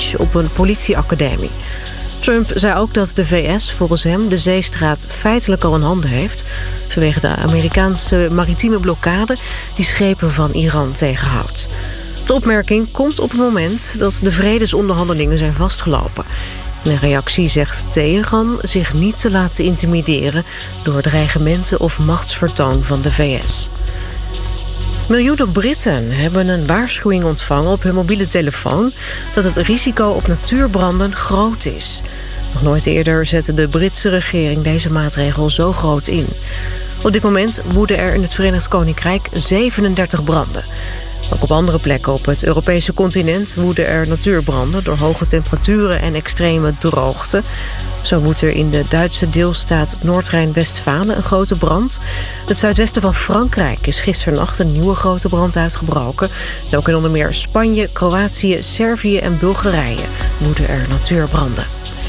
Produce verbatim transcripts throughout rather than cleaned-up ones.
Beach op een politieacademie. Trump zei ook dat de V S volgens hem de zeestraat feitelijk al in handen heeft, vanwege de Amerikaanse maritieme blokkade die schepen van Iran tegenhoudt. De opmerking komt op het moment dat de vredesonderhandelingen zijn vastgelopen. In een reactie zegt Teheran zich niet te laten intimideren door dreigementen of machtsvertoon van de V S. Miljoenen Britten hebben een waarschuwing ontvangen op hun mobiele telefoon dat het risico op natuurbranden groot is. Nog nooit eerder zette de Britse regering deze maatregel zo groot in. Op dit moment woeden er in het Verenigd Koninkrijk zevenendertig branden. Ook op andere plekken op het Europese continent woeden er natuurbranden door hoge temperaturen en extreme droogte. Zo woedt er in de Duitse deelstaat Noord-Rijn-Westfalen een grote brand. Het zuidwesten van Frankrijk is gisternacht een nieuwe grote brand uitgebroken. En ook in onder meer Spanje, Kroatië, Servië en Bulgarije woeden er natuurbranden.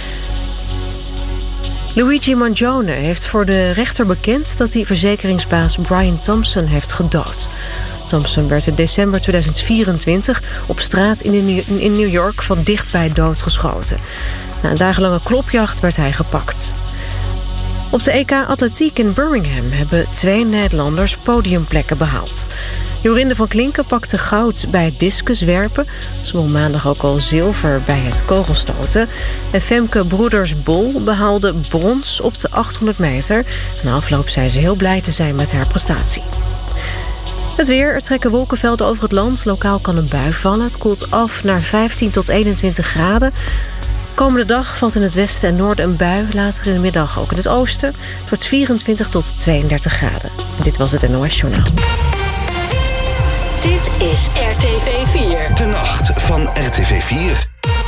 Luigi Mangione heeft voor de rechter bekend dat hij verzekeringsbaas Brian Thompson heeft gedood. Thompson werd in december tweeduizend vierentwintig op straat in New York van dichtbij doodgeschoten. Na een dagenlange klopjacht werd hij gepakt. Op de E K Atletiek in Birmingham hebben twee Nederlanders podiumplekken behaald. Jorinde van Klinken pakte goud bij het discuswerpen. Ze won maandag ook al zilver bij het kogelstoten. En Femke Broeders-Bol behaalde brons op de achthonderd meter. Na afloop zei ze heel blij te zijn met haar prestatie. Het weer, er trekken wolkenvelden over het land. Lokaal kan een bui vallen. Het koelt af naar vijftien tot eenentwintig graden. Komende dag valt in het westen en noorden een bui. Later in de middag ook in het oosten. Het wordt vierentwintig tot tweeëndertig graden. En dit was het N O S Journaal. Dit is R T V vier. De nacht van R T V vier.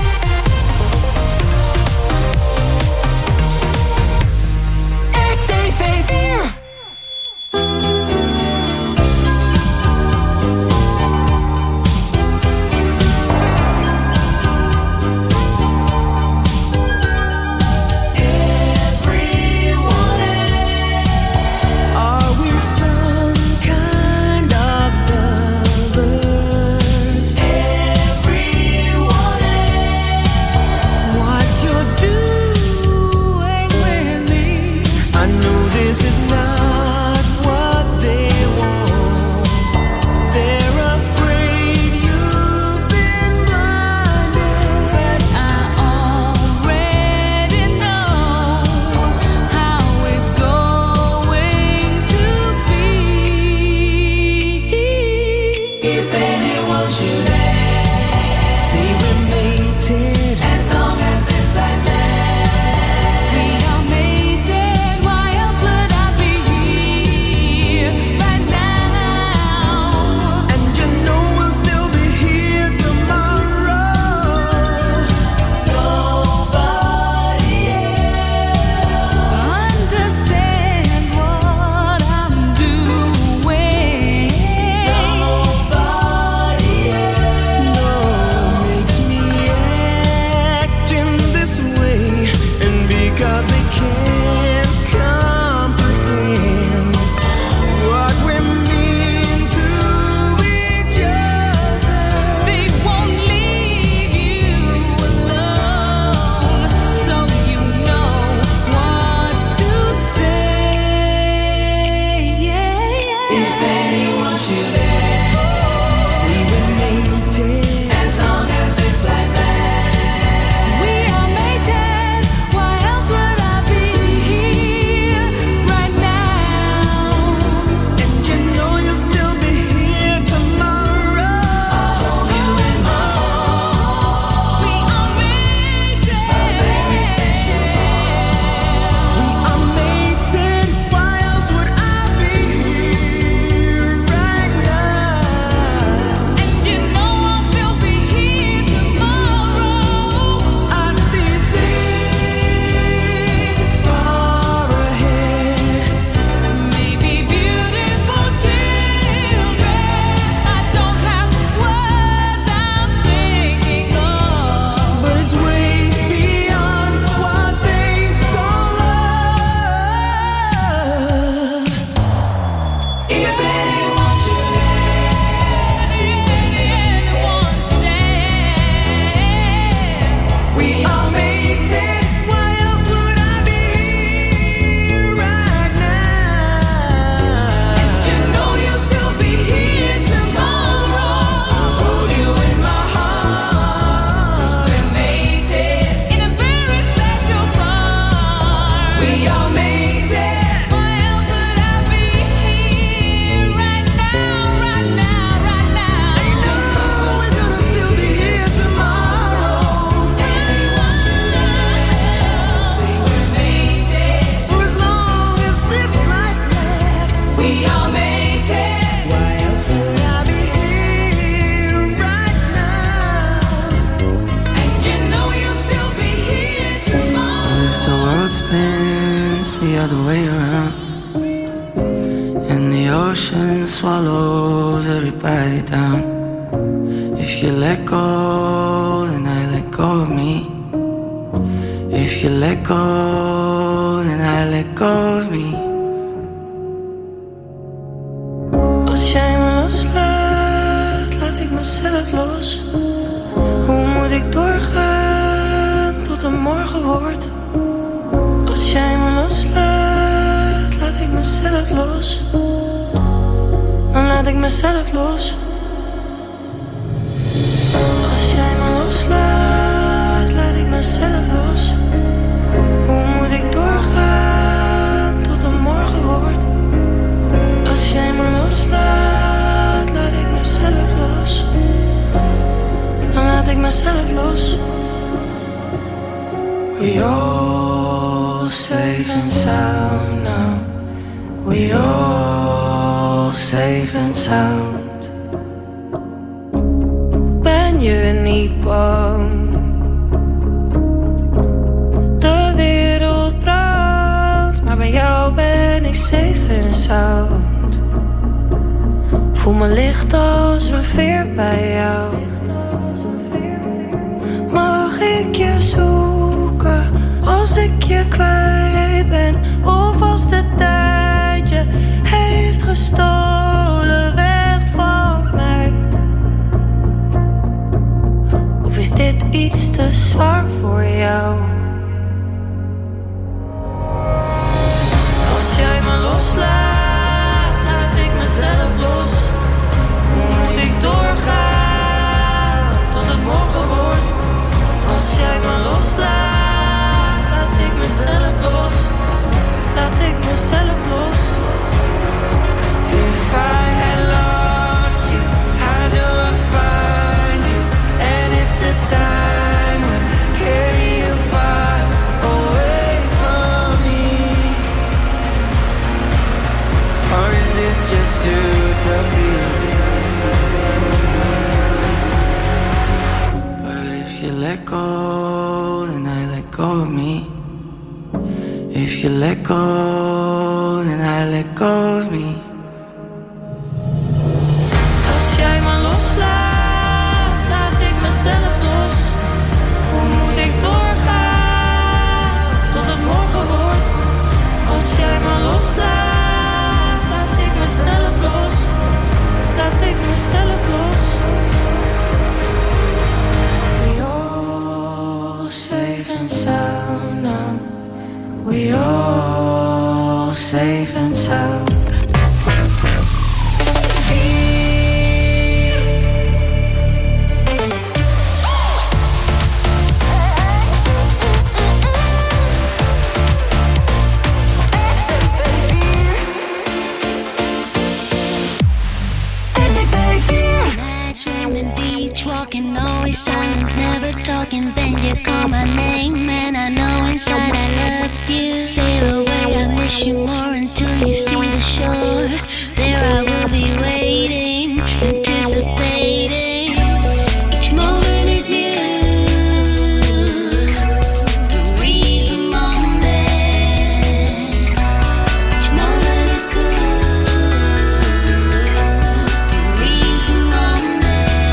R T V vier. Everyone the way around. And the ocean swallows everybody down. If you let go, then I let go of me. If you let go, then I let go of me. Als jij me loslaat, laat ik mezelf los. Hoe moet ik doorgaan tot het morgen wordt? Als jij me loslaat, laat ik mezelf los. Dan laat ik mezelf los. Als jij me loslaat, laat ik mezelf los. Hoe moet ik doorgaan tot het morgen wordt? Als jij me loslaat, laat ik mezelf los. Dan laat ik mezelf los. We all safe and sound now. We all safe and sound. Ben je niet bang? De wereld brandt, maar bij jou ben ik safe and sound. Voel me licht als een veer bij jou. Mag ik je zoeken als ik je kwijt ben? Of als de tijd je heeft gestolen weg van mij? Of is dit iets te zwaar voor jou? Als jij me loslaat, laat ik mezelf los. Hoe moet ik doorgaan tot het morgen wordt? Als jij me loslaat, laat ik mezelf los. Laat ik mezelf los. If I had lost you, how do I find you? And if the time would carry you far away from me, or is this just too tough for you? But if you let go, then I let go of me. If you let go, then I let go of me. Als jij me loslaat, laat ik mezelf los. Hoe moet ik doorgaan tot het morgen wordt? Als jij me loslaat, laat ik mezelf los. Laat ik mezelf los. We all safe and sound now. We all safe and sound. Walking, always silent, never talking. Then you call my name, and I know inside I love you. Sail away, I miss you more until you see the shore. There I will be waiting, anticipating. Each moment is new. The reason moment. Each moment is cool. The reason moment.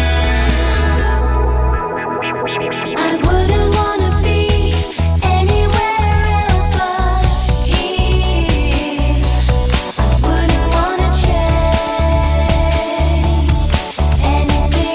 I wouldn't wanna be anywhere else but here. I wouldn't wanna change anything.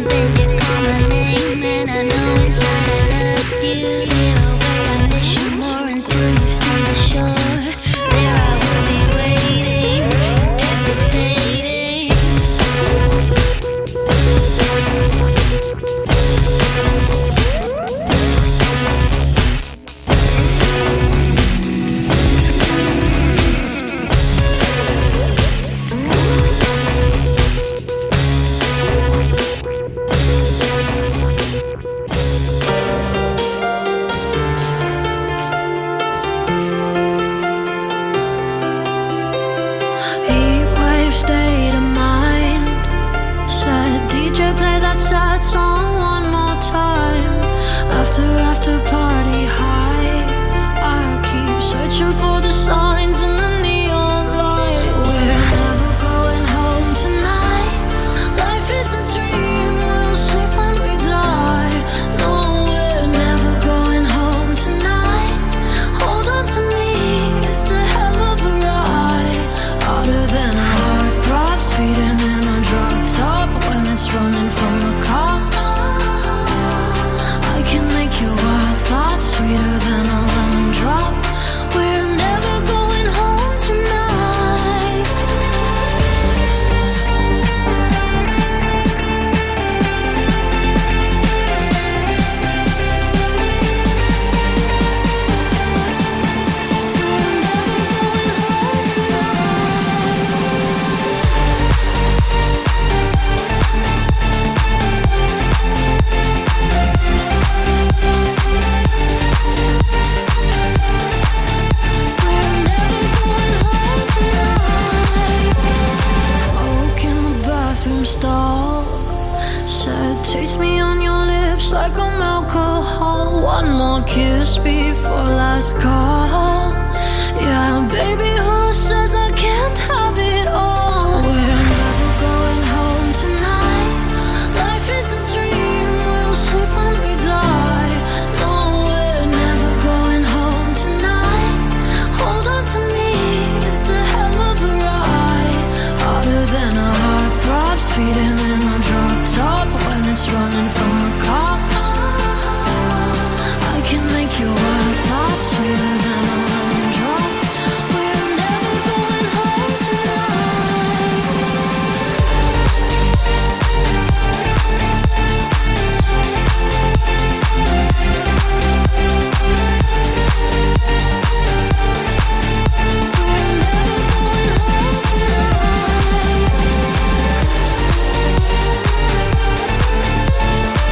talking, then you call my name, and I know inside I love you. Sail away, I miss you more until you see the shore. There I will be waiting, anticipating. Heatwave state of mind. Said D J play that sad song one more time. After after party high, I keep searching for the signs in the neon light. We're never going home tonight. Life is a dream, we'll sleep when we die. No, we're never going home tonight. Hold on to me, it's a hell of a ride. Harder than a heart throb, speeding in a drop top when it's running from the cop. I can make your wild thoughts sweeter than a lemon drop. We're never going home tonight. We're never going home We're never going home tonight. Smoke in the bathroom stall. Said, taste me on your lips like I'm alcohol. One more kiss before last call. Yeah, baby, who says I can't have it all? We're never going home tonight. Life is a dream, we'll sleep when we die. No, we're never going home tonight. Hold on to me, it's a hell of a ride. Harder than a heart throb, speeding in a drop top when it's running from the cop. I can make your wild thoughts sweeter than a lemon drop. We're never going home tonight. We're never going home tonight.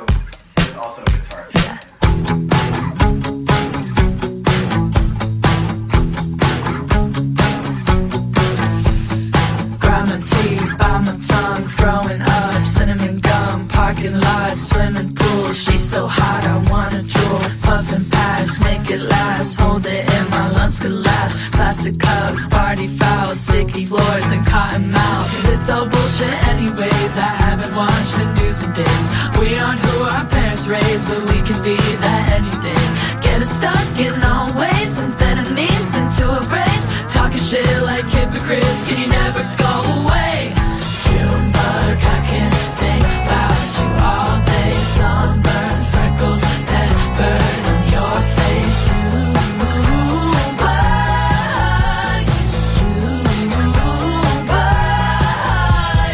Swimming pool, she's so hot I wanna drool. Puffin' pass, make it last. Hold it in, my lungs collapse. Plastic cups, party fouls, sticky floors and cotton mouths. It's all bullshit anyways, I haven't watched the news in days. We aren't who our parents raised, but we can be that anything. Get us stuck in all ways, amphetamines into our brains. Talking shit like hypocrites, can you never go away? June bug, I can't think about you all day. Sunburn, freckles, that burn on your face. June bug, June bug.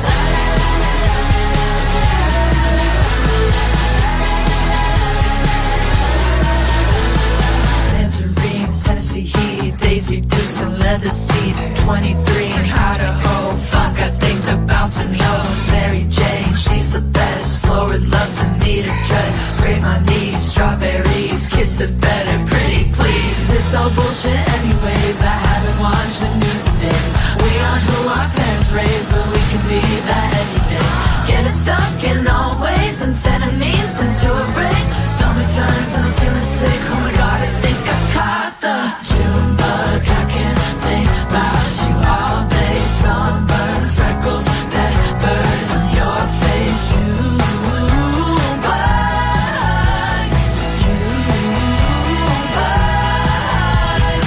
Tangerines, Tennessee heat, Daisy Dukes and leather seats. twenty-three in Idaho, fuck, I think the bouncing nose. Mary Jane, she's the best. Florid love to meet her dress. Scrape my knees, strawberries, kiss it better, pretty please. It's all bullshit anyways, I haven't watched the news in days. We aren't who our parents raised, but we can be that anything. Get us stuck in all ways, amphetamines into a brains. Stomach turns and I'm feeling sick, oh my god, I think I caught the June bug. I can't think about you all day. Sunburn, freckles, that burn on your face. June bug, June bug.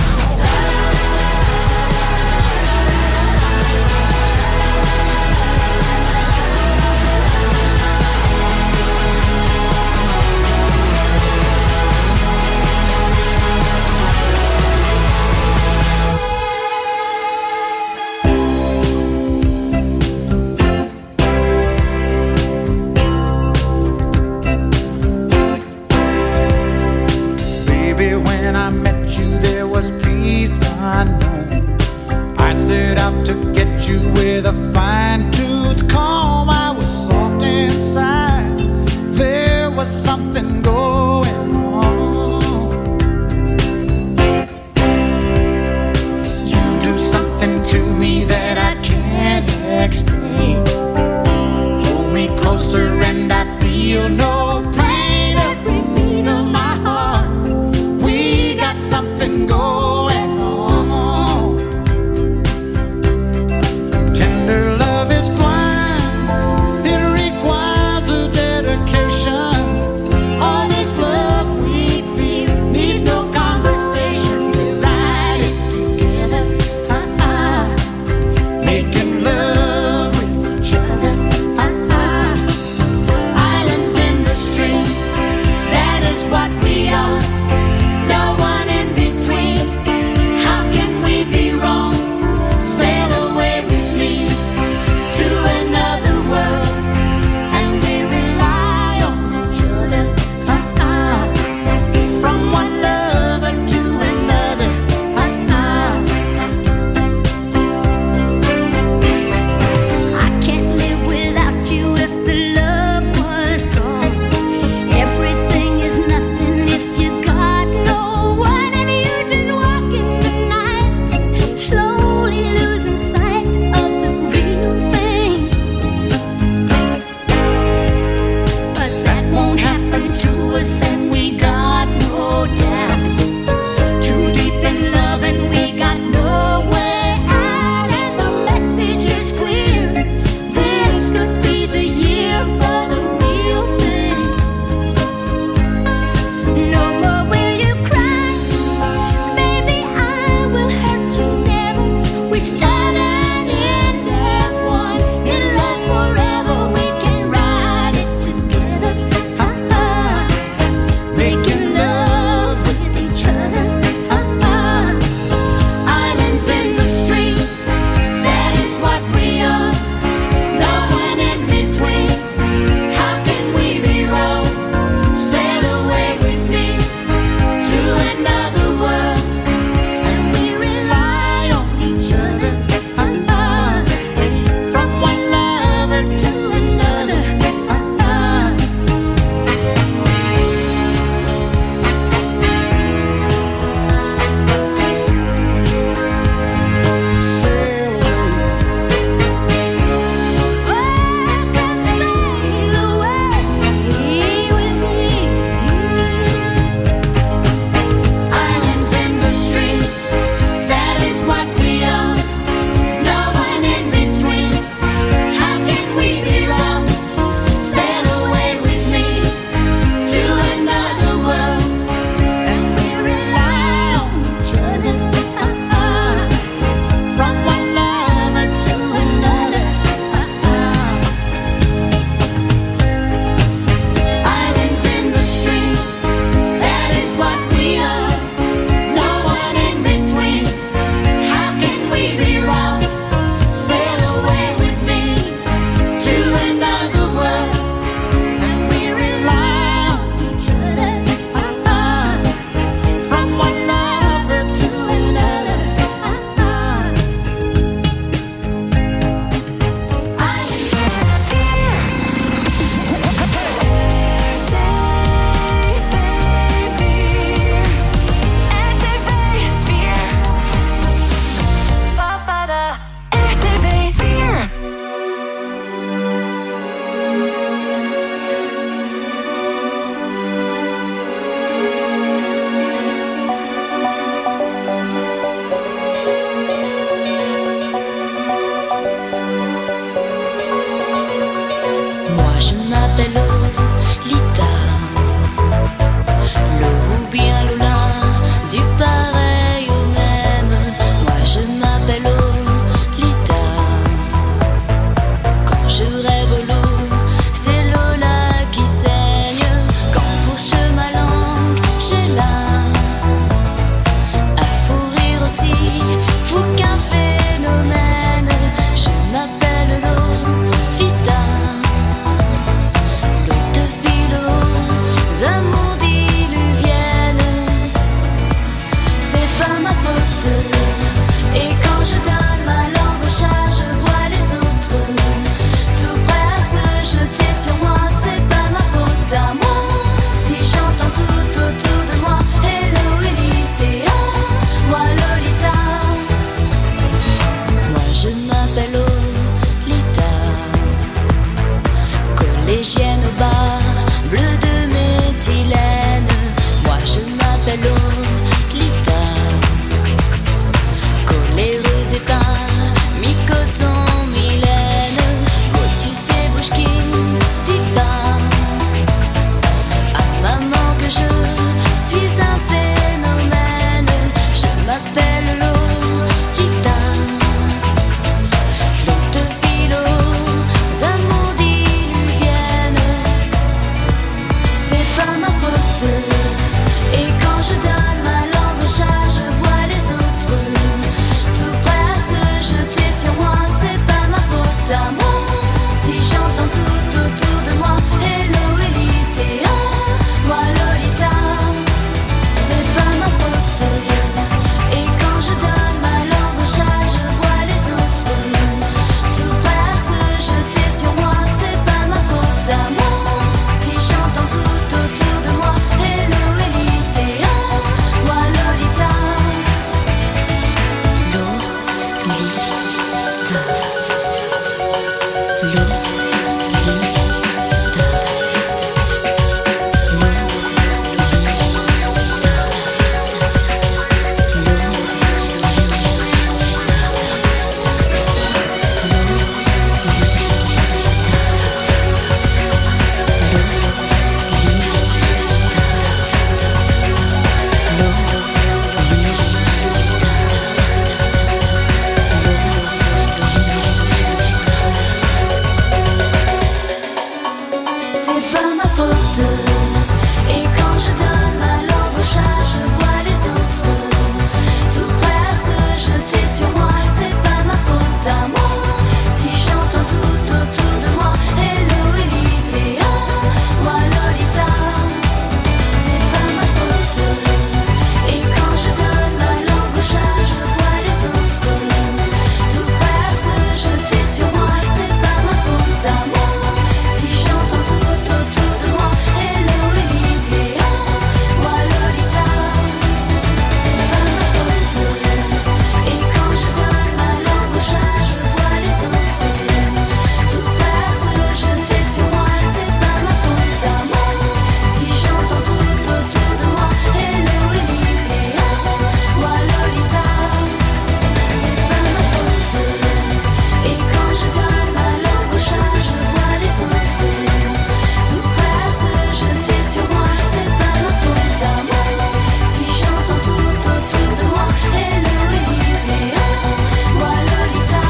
faute. Et quand je donne ma langue au chat, je vois les autres tout prêts à se jeter sur moi. C'est pas ma faute à moi si j'entends tout autour de moi hello Elite, moi Lolita. C'est pas ma faute. Et quand je donne ma langue au chat, je vois les autres tout prêts à se jeter sur moi. C'est pas ma faute à moi si j'entends tout autour de moi hello Elite, moi Lolita. C'est pas ma faute. Et quand je donne ma langue au chat, je vois les autres tout prêts à se jeter sur moi. C'est pas ma faute à moi si j'entends tout autour de moi hello Elite, moi Lolita. C'est pas ma faute. Et quand je donne ma langue au chat, je vois les autres tout prêts à se jeter sur moi. C'est pas ma faute à moi si j'entends tout autour de moi hello Elite, moi Lolita.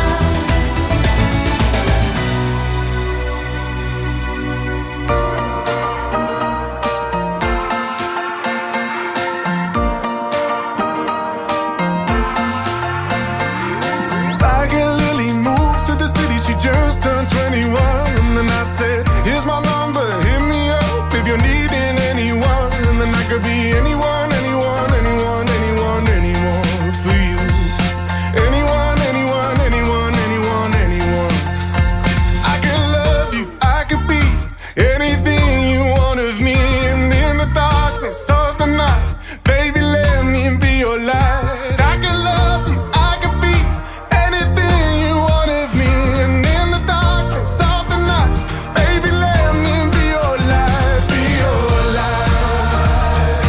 Tiger Lily moved to the city, she just turned twenty-one. And then I said, here's my number, hit me up if you're needing anyone. And then I could be anyone, anyone, anyone, anyone, anyone for you. Anyone, anyone, anyone, anyone, anyone. I could love you, I could be anything you want of me. And in the darkness of the night, baby, let me be your light. I could love you, I could be anything you want of me. And in the darkness of the night, baby, let me be your light, be your light,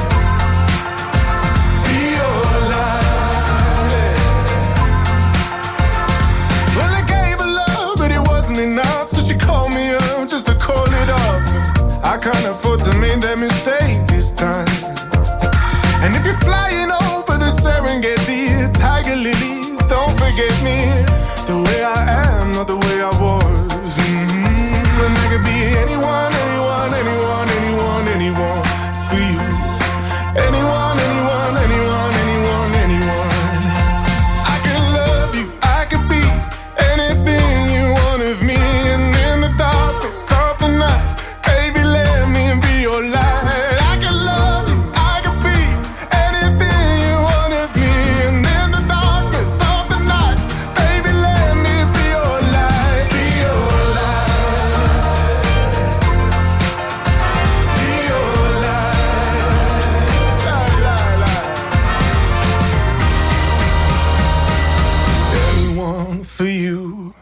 be your light. Well, I gave her love, but it wasn't enough, so she called me up just to call it off. I can't afford to make that mistake this time. And if you're flying over the Serengeti, Tiger Lily, don't forget me. The way I am, not the way I was. Mm-hmm. And I could be anyone, anyone, anyone, anyone, anyone for you. Anyone, anyone, anyone, anyone, anyone. I could love you, I could be anything you want of me. And in the darkness of the night, baby, let me be your light. I could love you, I could be anything you want of me. And in the darkness of the night, baby, let me be your light, be your light, be your light, la, la, la. Anyone for you.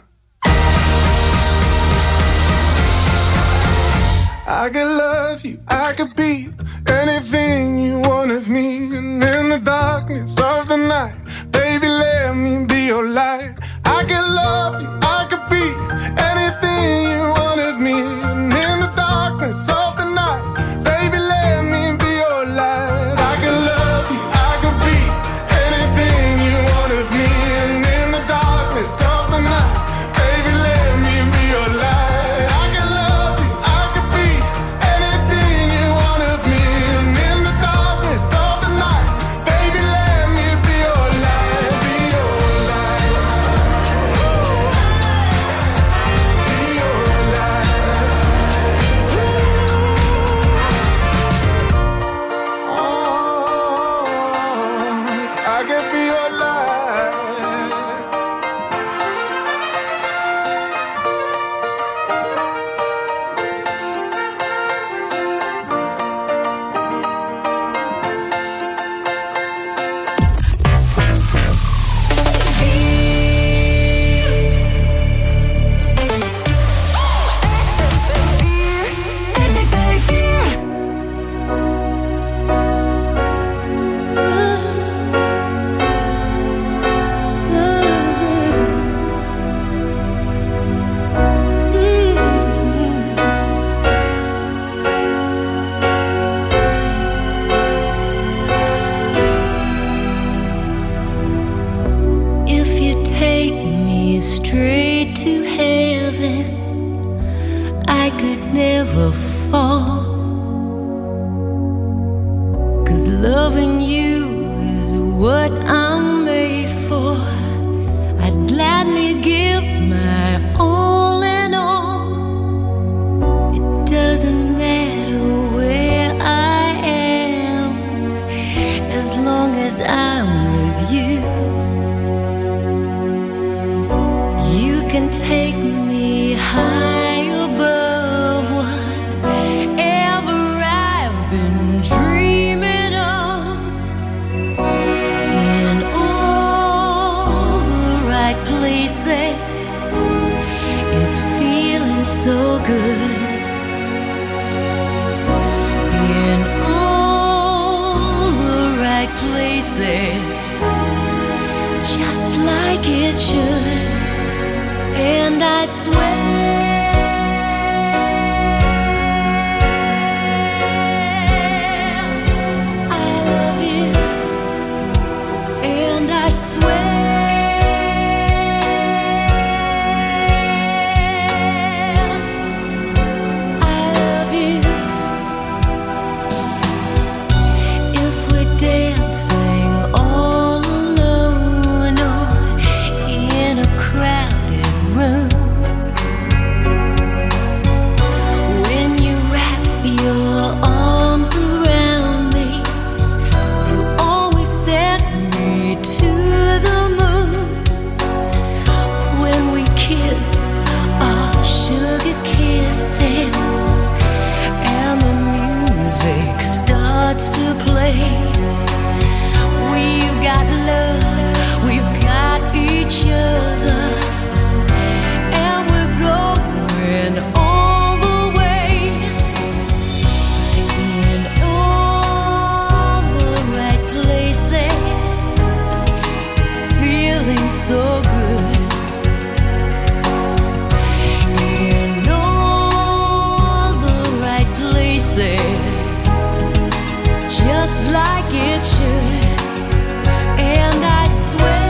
I could love you, I could be anything you want of me. And in the darkness of the night, baby, let me be your light. I could love you, I could be anything you want of me. And in the darkness of the night, baby, let me be your light. I could love you, I could be anything you want of me. And in the darkness of the night, baby, let me be your light. I could love you, I could be anything you want of me. And in the darkness of the night, baby, let me be your light, be your light, be your light. said, just like it should. And I swear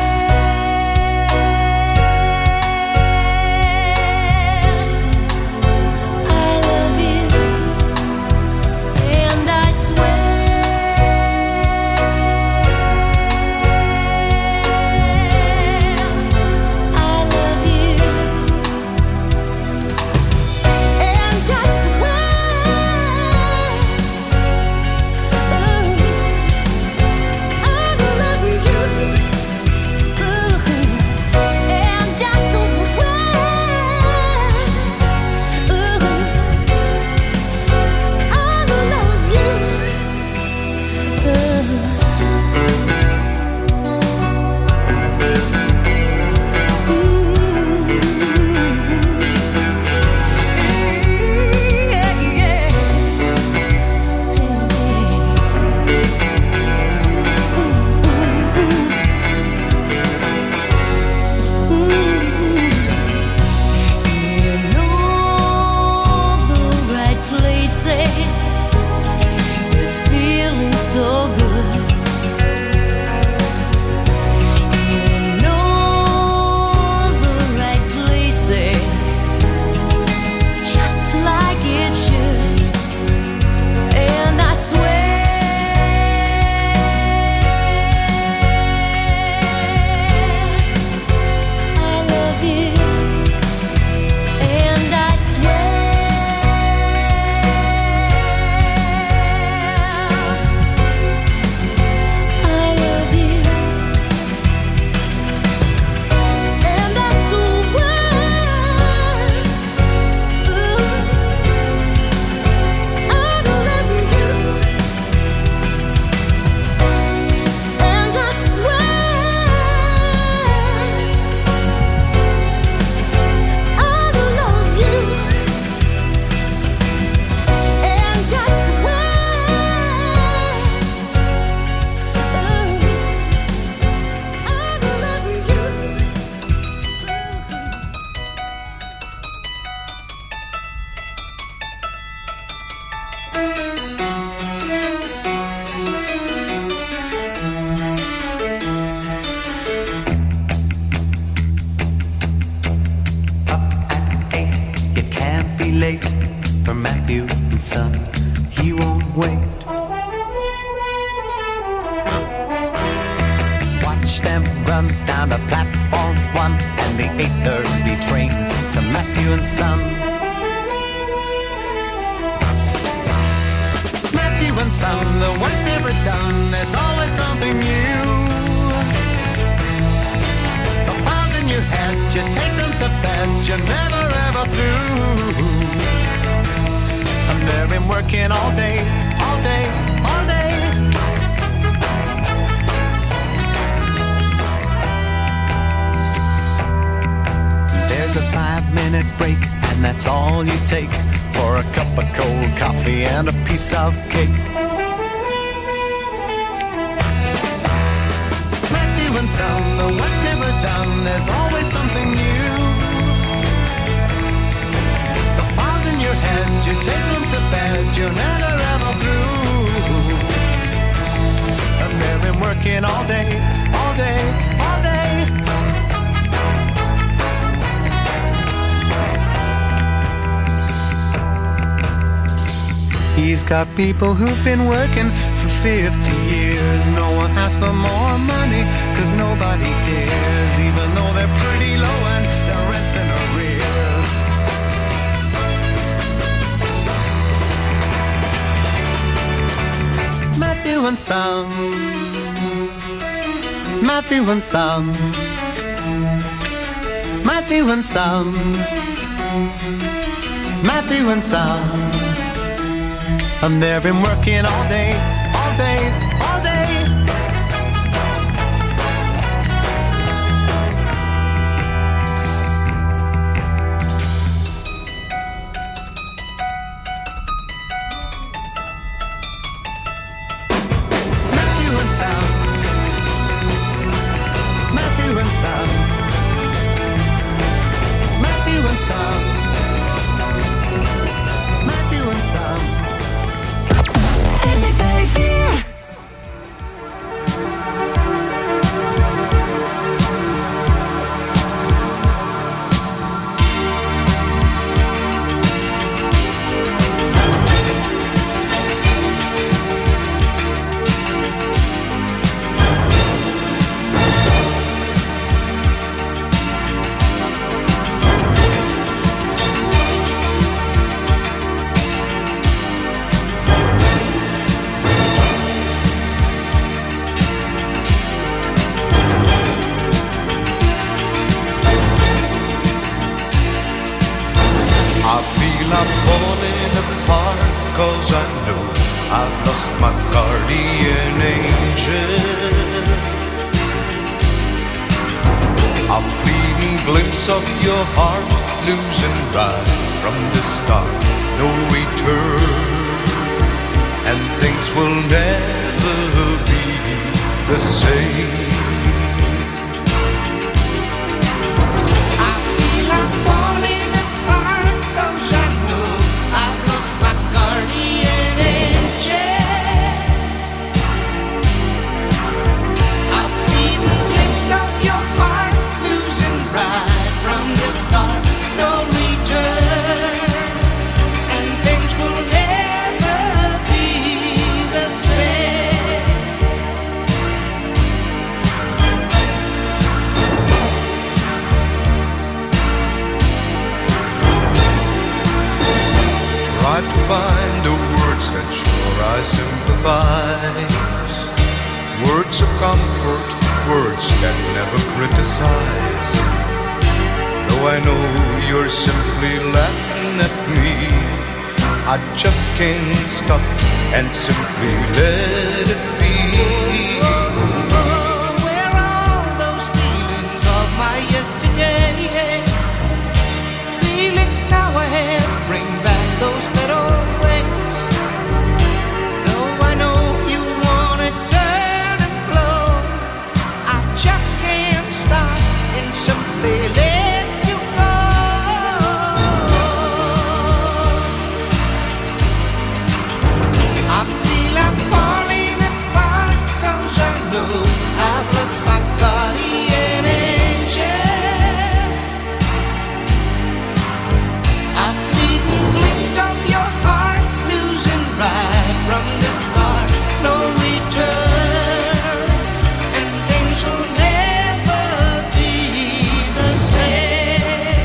got people who've been working for fifty years. No one asks for more money, cause nobody cares, even though they're pretty low and their rent's in arrears. Matthew and Sam, Matthew and Sam, Matthew and Sam, Matthew and Sam. And they've been working all day, all day, all day. Matthew and Sam, Matthew and Sam, Matthew and Sam, Matthew and Sam. losing right from the start. No return, and things will never be the same. I feel I'm falling apart, 'cause I know I've lost my guardian angel. I feel a glimpse of your heart losing right from the start. No return, and things will never be the same. Try to find the words that sure I sympathize. Words of comfort, words that never criticize. Though I know you're simply laughing at me, I just can't stop and simply let it be. Where are all those feelings of my yesterday? Feelings now I have, bring back those better ways. Though I know you wanna turn and flow, I just can't stop and simply let you go. I feel I'm falling apart, 'cause I know I've lost my guardian angel. I feel a glimpse of your heart losing right from the start. No return, and things will never be the same.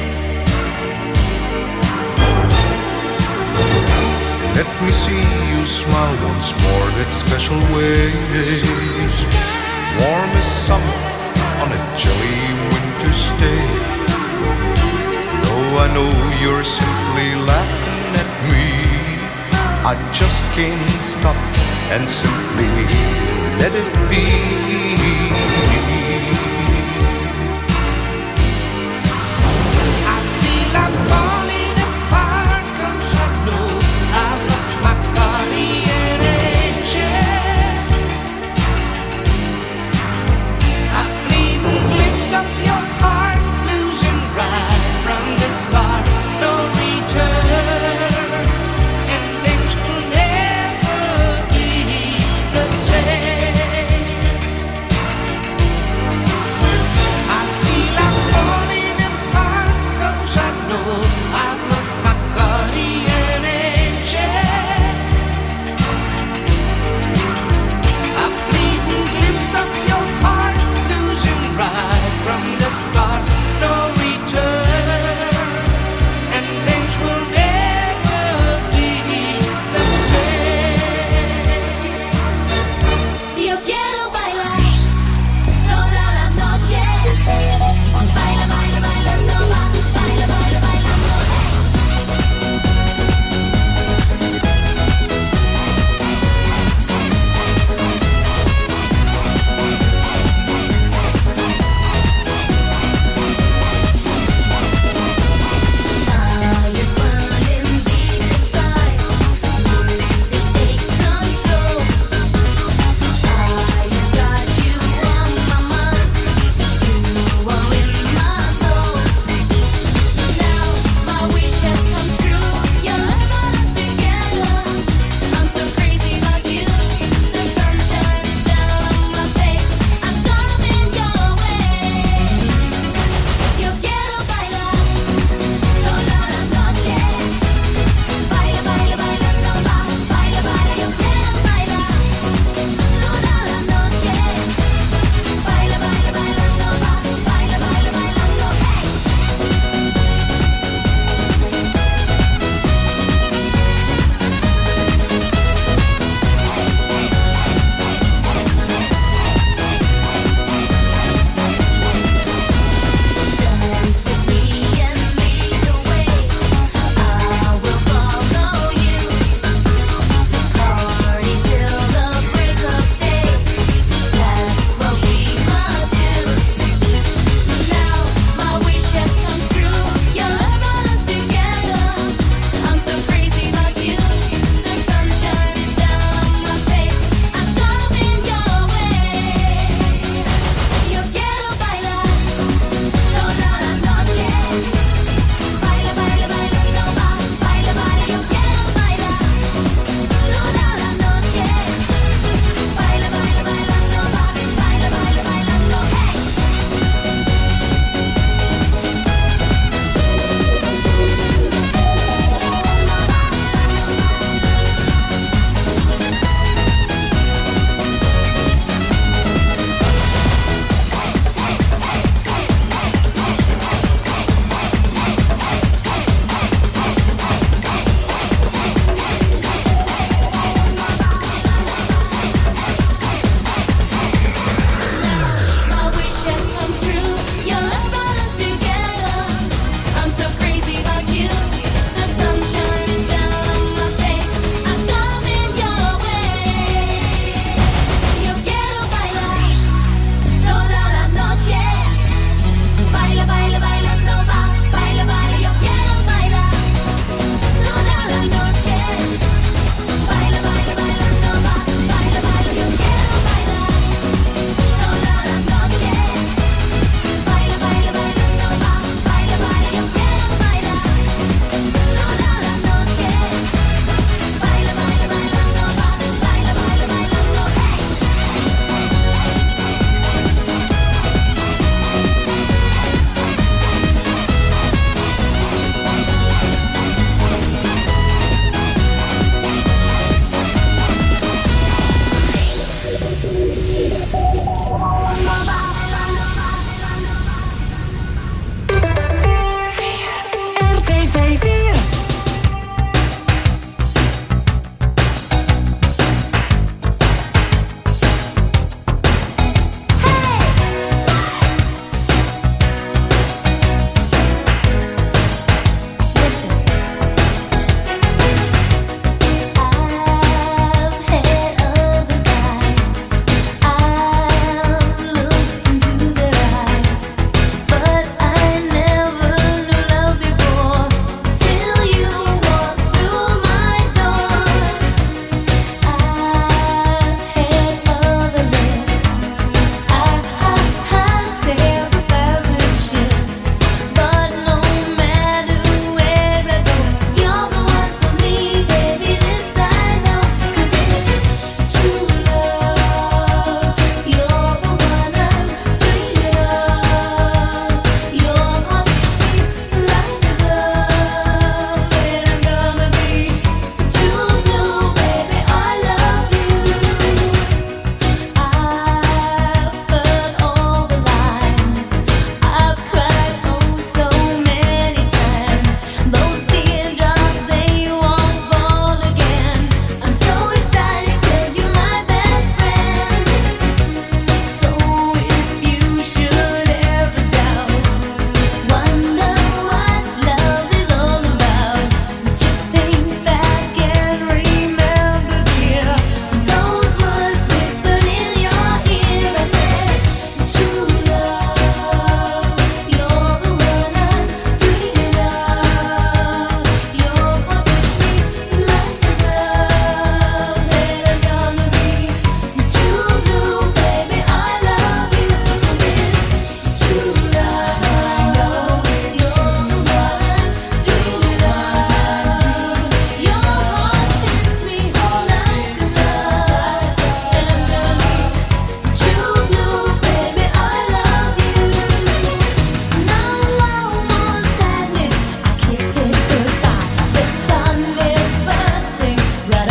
Let me see you smile once more that special way. Warm as summer on a chilly winter's day. Though I know you're simply laughing at me, I just can't stop and simply let it be. I feel I'm falling apart, 'cause I know I've lost my guardian angel. I feel a glimpse of your heart losing right from the start. No return, and things will never be the same.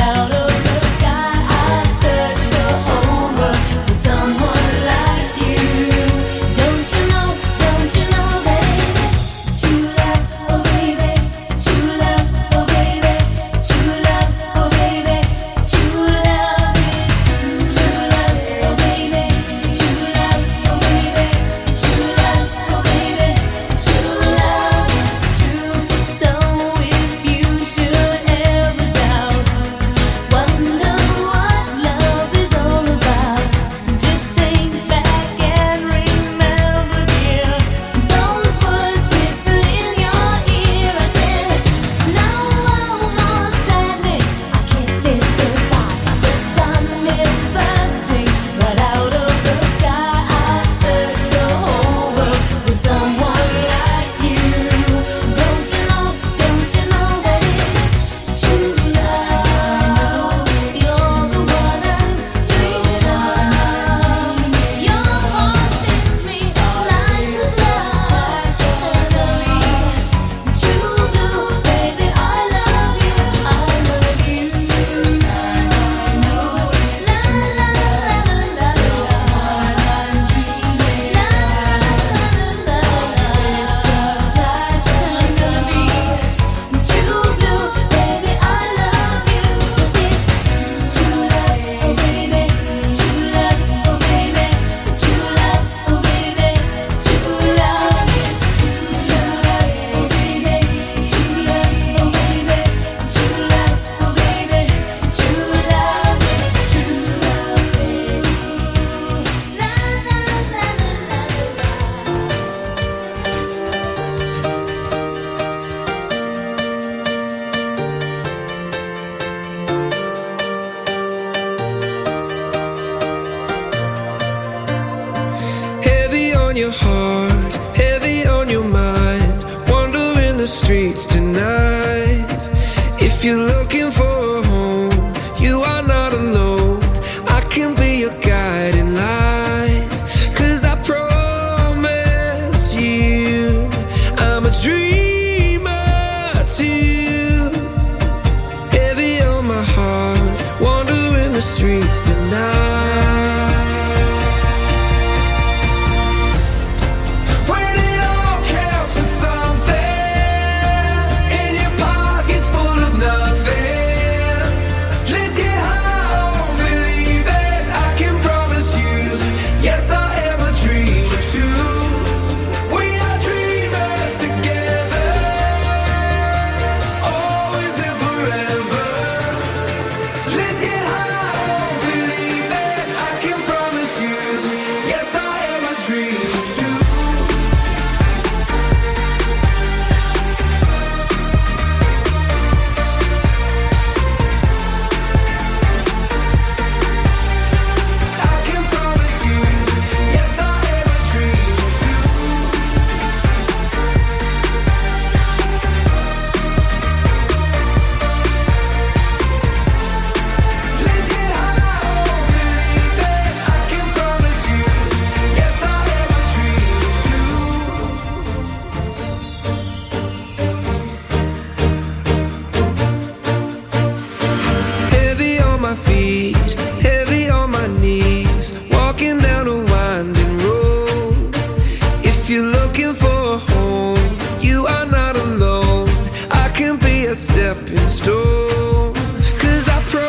your heart, heavy on your mind, wandering the streets tonight. If you're looking for a home, you are not alone. I can be your guiding light, 'cause I promise you I'm a dreamer too. Heavy on my heart, wandering the streets tonight. Heavy on my knees, walking down